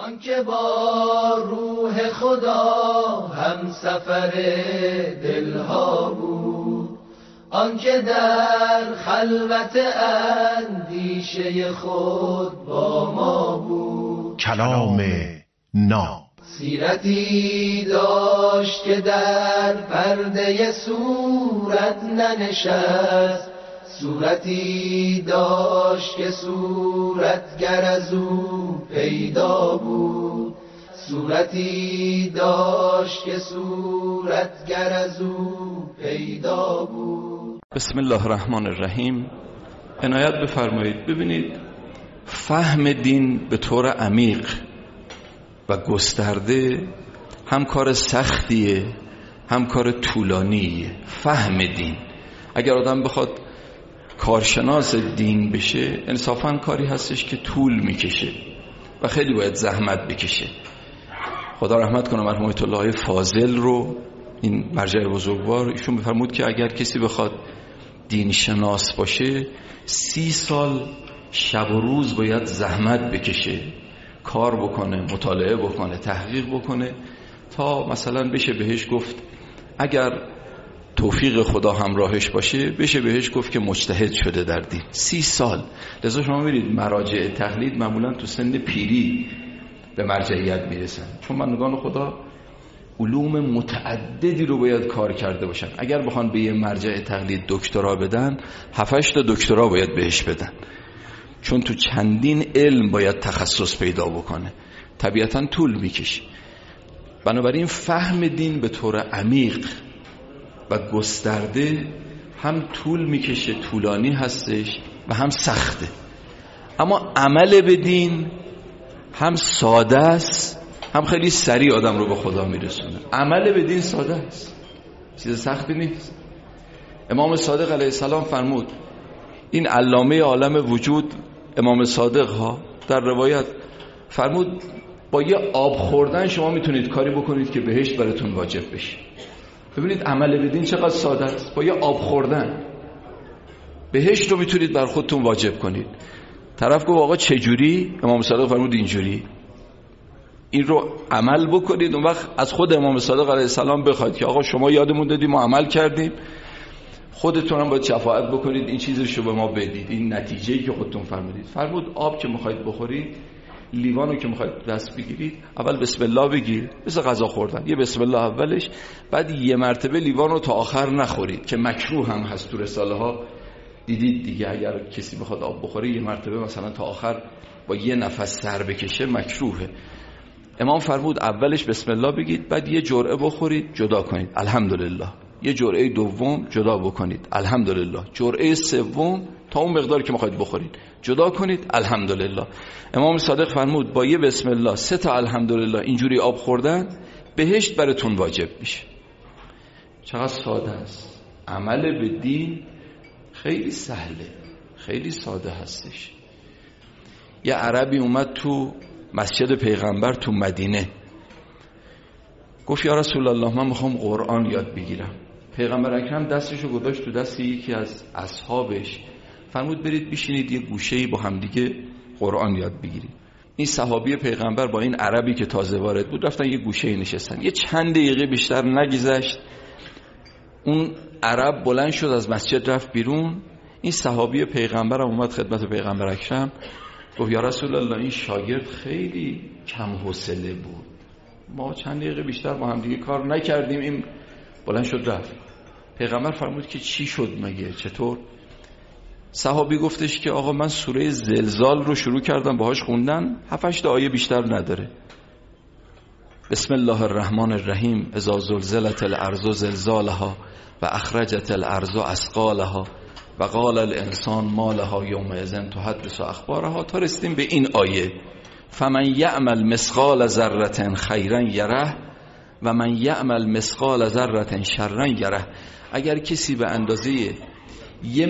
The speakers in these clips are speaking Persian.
آنکه با روح خدا هم سفر دلها بود، آنکه در خلوت اندیشه خود با ما بود. کلام ناب سیرتی داشت که در پرده صورت ننشست، صورتی داشت که صورتگر از او پیدا بود، صورتی داشت که صورتگر از او پیدا بود. بسم الله الرحمن الرحیم. عنایت بفرمایید. ببینید، فهم دین به طور عمیق و گسترده هم کار سختیه هم کار طولانیه. فهم دین اگر آدم بخواد کارشناس دین بشه، انصافاً کاری هستش که طول میکشه و خیلی باید زحمت بکشه. خدا رحمت کنه مرحوم آیت الله فاضل رو، این مرجع بزرگوار، ایشون بفرمود که اگر کسی بخواد دین شناس باشه 30 سال شب و روز باید زحمت بکشه، کار بکنه، مطالعه بکنه، تحقیق بکنه تا مثلا بشه بهش گفت، اگر توفیق خدا همراهش باشه بشه بهش گفت که مجتهد شده در دین. 30 سال. لذا شما می‌بینید مراجع تقلید معمولا تو سن پیری به مرجعیت میرسن، چون بندگان خدا علوم متعددی رو باید کار کرده باشن. اگر بخوان به یه مرجع تقلید دکترا بدن 7-8 تا دکترا باید بهش بدن، چون تو چندین علم باید تخصص پیدا بکنه، طبیعتاً طول میکشه. بنابراین فهم دین به طور عمیق و گسترده هم طول میکشه، طولانی هستش و هم سخته. اما عمل به دین هم ساده است هم خیلی سریع آدم رو به خدا میرسونه. عمل به دین ساده است، چیز سختی نیست. امام صادق علیه السلام فرمود، این علامه عالم وجود امام صادق ها در روایت فرمود با یه آب خوردن شما میتونید کاری بکنید که بهشت براتون واجب بشه. ببینید عمل به دین چقدر ساده است. با یه آب خوردن بهشت رو میتونید بر خودتون واجب کنید. طرف گفت آقا چجوری؟ امام صادق فرمود اینجوری. این رو عمل بکنید، اون وقت از خود امام صادق علیه السلام بخواید که آقا شما یادمون دادیم ما عمل کردیم، خودتون هم باید شفاعت بکنید، این چیزش رو به ما بدید، این نتیجه‌ای که خودتون فرمودید. فرمود آب که میخواید بخورید، لیوانو که میخواید دست بگیرید، اول بسم الله بگیر، مثل غذا خوردن، یه بسم الله اولش، بعد یه مرتبه لیوانو تا آخر نخورید که مکروه هم هست. تو رساله ها دیدید دیگه، اگر کسی بخواد آب بخوره یه مرتبه مثلا تا آخر با یه نفس سر بکشه مکروهه. امام فرمود اولش بسم الله بگید، بعد یه جرعه بخورید جدا کنید الحمدلله، یه جرعه دوم جدا بکنید الحمدلله، جرعه سوم تا اون مقدار که میخواید بخورید جدا کنید الحمدلله. امام صادق فرمود با یه بسم الله 3 تا الحمدلله اینجوری آب خوردن بهشت براتون واجب میشه. چقدر ساده است. عمل به دین خیلی سهله، خیلی ساده هستش. یه عربی اومد تو مسجد پیغمبر تو مدینه، گفت یا رسول الله من میخوام قرآن یاد بگیرم. پیغمبر اکرم دستشو گذاشت تو دست یکی از اصحابش، فرمود برید بشینید یه گوشه‌ای با هم دیگه قرآن یاد بگیرید. این صحابی پیغمبر با این عربی که تازه وارد بود رفتن یه گوشه‌ای نشستن. یه چند دقیقه بیشتر نگذشت اون عرب بلند شد از مسجد رفت بیرون. این صحابی پیغمبر هم اومد خدمت پیغمبر اکرم، گفت یا رسول الله این شاگرد خیلی کم حوصله بود، ما چند دقیقه بیشتر با هم دیگه کار نکردیم، این بلند شد رفت. پیغمبر فرمود که چی شد مگه، چطور؟ صحابی گفتش که آقا من سوره زلزال رو شروع کردم باهاش خوندن، 7-8 تا آیه بیشتر نداره. بسم الله الرحمن الرحیم اذا زلزلت الارض زلزالها و اخرجت الارض اثقالها و قال الانسان ما لها یومئذ تحدث اخبارها، تا رسیدیم به این آیه فمن یعمل مثقال ذره خیرا یره و من یعمل مثقال ذره شرا یره. اگر کسی به اندازه یه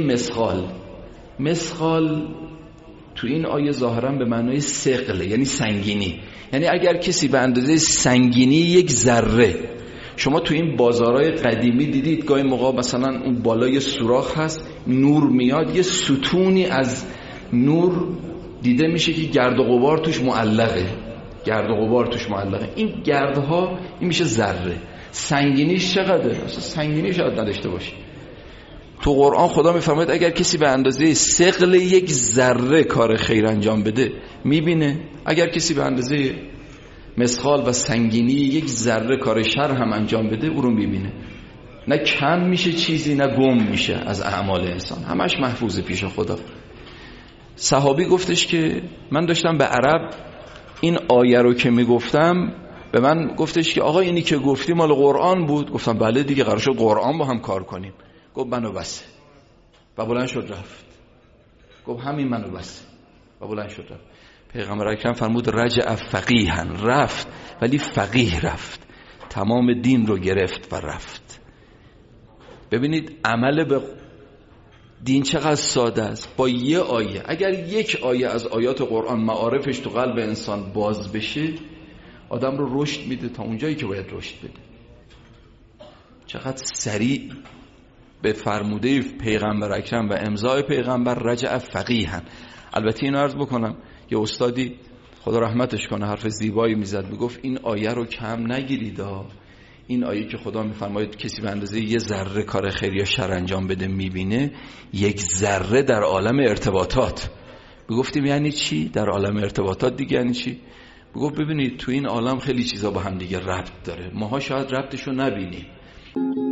مثقال تو این آیه ظاهرا به معنای ثقل یعنی سنگینی، یعنی اگر کسی به اندازه سنگینی یک ذره، شما تو این بازارهای قدیمی دیدید گاهی موقع مثلا اون بالای سوراخ هست نور میاد، یه ستونی از نور دیده میشه که گرد و غبار توش معلقه، گرد و غبار توش معلقه. این گردها این میشه ذره. سنگینیش چقدره؟ اصلا سنگینیش شاید نداشته باشه. تو قرآن خدا میفرماید اگر کسی به اندازه ثقل یک ذره کار خیر انجام بده میبینه، اگر کسی به اندازه مثقال و سنگینی یک ذره کار شر هم انجام بده او رو میبینه. نه کم میشه چیزی نه گم میشه از اعمال انسان، همش محفوظ پیش خدا. صحابی گفتش که من داشتم به عرب این آیه رو که میگفتم، به من گفتش که آقا اینی که گفتی مال قرآن بود. گفتم بله دیگه، قرار شد قرآن با هم کار کنیم. گفت منو بسه و بلند شد رفت. گفت همین منو بسه و بلند شد رفت. پیغمبر اکرم فرمود رجع فقیها، رفت ولی فقیه رفت، تمام دین رو گرفت و رفت. ببینید عمل به دین چقدر ساده است. با یه آیه، اگر یک آیه از آیات قرآن معارفش تو قلب انسان باز بشه، آدم رو رشد میده تا اونجایی که باید رشد بده. چقدر سریع به فرموده پیغمبر اکرم و امضای پیغمبر رجع فقیها. البته اینو عرض بکنم، یه استادی خدا رحمتش کنه حرف زیبایی میزد، میگفت این آیه رو کم نگیرید. این آیه که خدا میفرماید کسی به اندازه یه ذره کار خیر یا شر انجام بده میبینه، یک ذره در عالم ارتباطات. میگفتیم یعنی چی در عالم ارتباطات دیگه؟ یعنی چی؟ میگفت ببینید تو این عالم خیلی چیزا با هم دیگه ربط داره، ماها شاید ربطشو نبینیم.